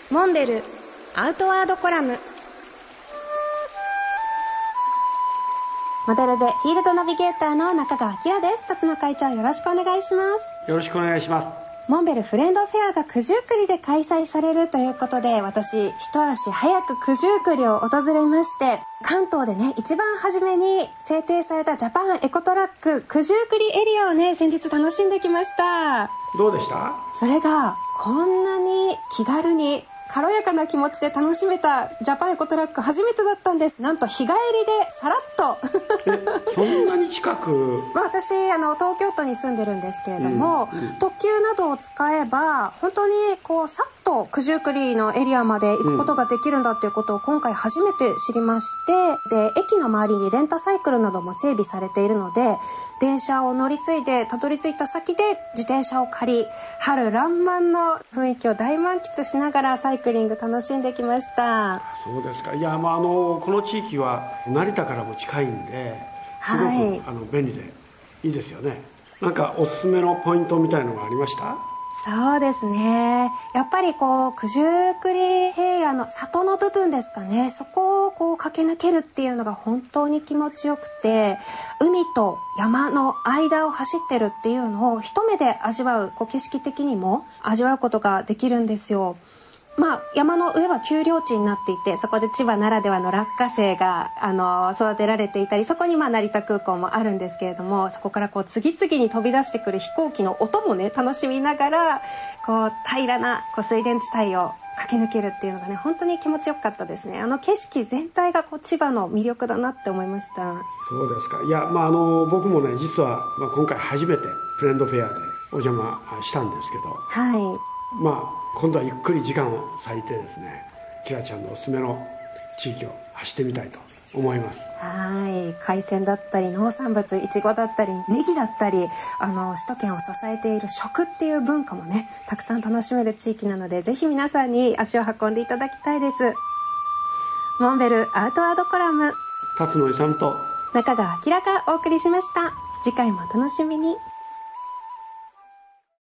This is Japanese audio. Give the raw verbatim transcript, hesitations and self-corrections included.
モンベルアウトワードコラム。モデルでフィールドナビゲーターの中川明です。辰野会長、よろしくお願いします。 よろしくお願いします。 モンベルフレンドフェアが九十九里で開催されるということで、私一足早く九十九里を訪れまして、関東でね一番初めに制定されたジャパンエコトラック九十九里エリアをね先日楽しんできました。 どうでした？ それがこんなに気軽に軽やかな気持ちで楽しめたジャパンエコトラック初めてだったんです。なんと日帰りでさらっとえそんなに近くまあ、私あの東京都に住んでるんですけれども、うんうん、特急などを使えば本当にこうさっと九十九里のエリアまで行くことができるんだということを今回初めて知りまして、で駅の周りにレンタサイクルなども整備されているので、電車を乗り継いでたどり着いた先で自転車を借り、春爛漫の雰囲気を大満喫しながらサイクリング楽しんできました。 そうですか。いや、まあ、あのこの地域は成田からも近いんですごく、はい、あの便利でいいですよね。なんかおすすめのポイントみたいのがありました？ そうですね、やっぱりこう九十九里平野の里の部分ですかね、そこをこう駆け抜けるっていうのが本当に気持ちよくて、海と山の間を走ってるっていうのを一目で味わう、こう景色的にも味わうことができるんですよ。まあ、山の上は丘陵地になっていて、そこで千葉ならではの落花生があの育てられていたり、そこにまあ成田空港もあるんですけれども、そこからこう次々に飛び出してくる飛行機の音もね楽しみながら、こう平らなこう水田地帯を駆け抜けるっていうのがね本当に気持ちよかったですね。あの景色全体がこう千葉の魅力だなって思いました。 そうですか。いや、まあ、あの僕もね実は、まあ、今回初めてフレンドフェアでお邪魔したんですけど、 はい、 まあ、今度はゆっくり時間を割いてですね、キラちゃんのおすすめの地域を走ってみたいと思います。 はい、海鮮だったり農産物、いちごだったりネギだったり、あの首都圏を支えている食っていう文化もねたくさん楽しめる地域なので、ぜひ皆さんに足を運んでいただきたいです。モンベルアウトワードコラム、 辰野勇と中川明がお送りしました。次回もお楽しみに。